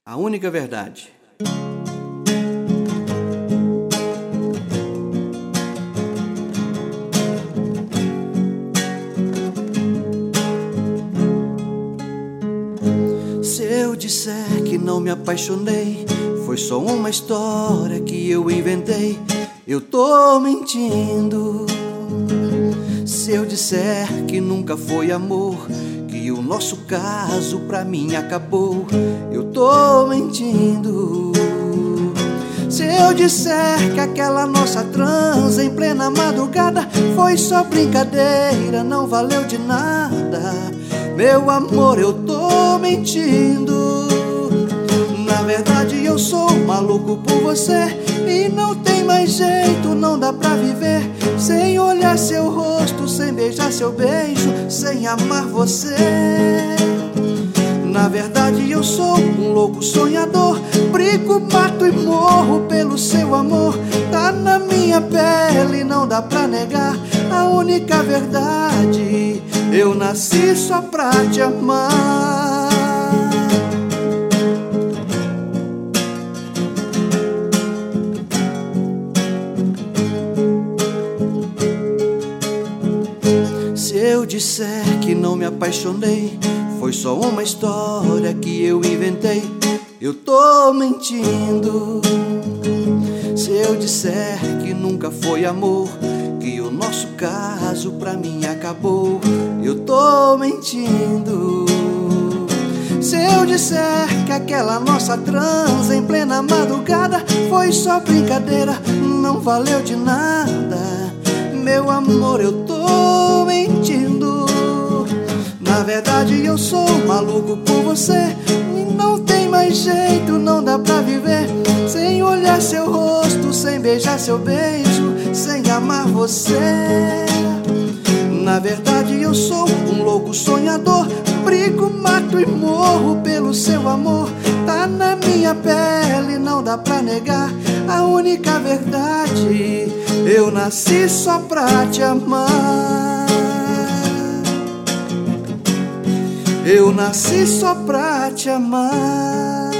a única verdade. Se eu disser que não me apaixonei, foi só uma história que eu inventei, eu tô mentindo. Se eu disser que nunca foi amor, que o nosso caso pra mim acabou, eu tô mentindo. Se eu disser que aquela nossa transa em plena madrugada foi só brincadeira, não valeu de nada, meu amor, eu tô mentindo. Na verdade eu sou maluco por você e não tem mais jeito, não dá pra viver sem olhar seu rosto, sem beijar seu beijo, sem amar você. Na verdade eu sou um louco sonhador, brigo, mato e morro pelo seu amor. Tá na minha pele, não dá pra negar a única verdade, eu nasci só pra te amar. Se eu disser que não me apaixonei, foi só uma história que eu inventei, eu tô mentindo. Se eu disser que nunca foi amor, que o nosso caso pra mim acabou, eu tô mentindo. Se eu disser que aquela nossa transa em plena madrugada foi só brincadeira, não valeu de nada, meu amor, eu tô mentindo. Na verdade eu sou maluco por você e não tem mais jeito, não dá pra viver sem olhar seu rosto, sem beijar seu beijo, sem amar você. Na verdade eu sou um louco sonhador, brigo, mato e morro pelo seu amor. Tá na minha pele, não dá pra negar a única verdade, eu nasci só pra te amar. Eu nasci só pra te amar.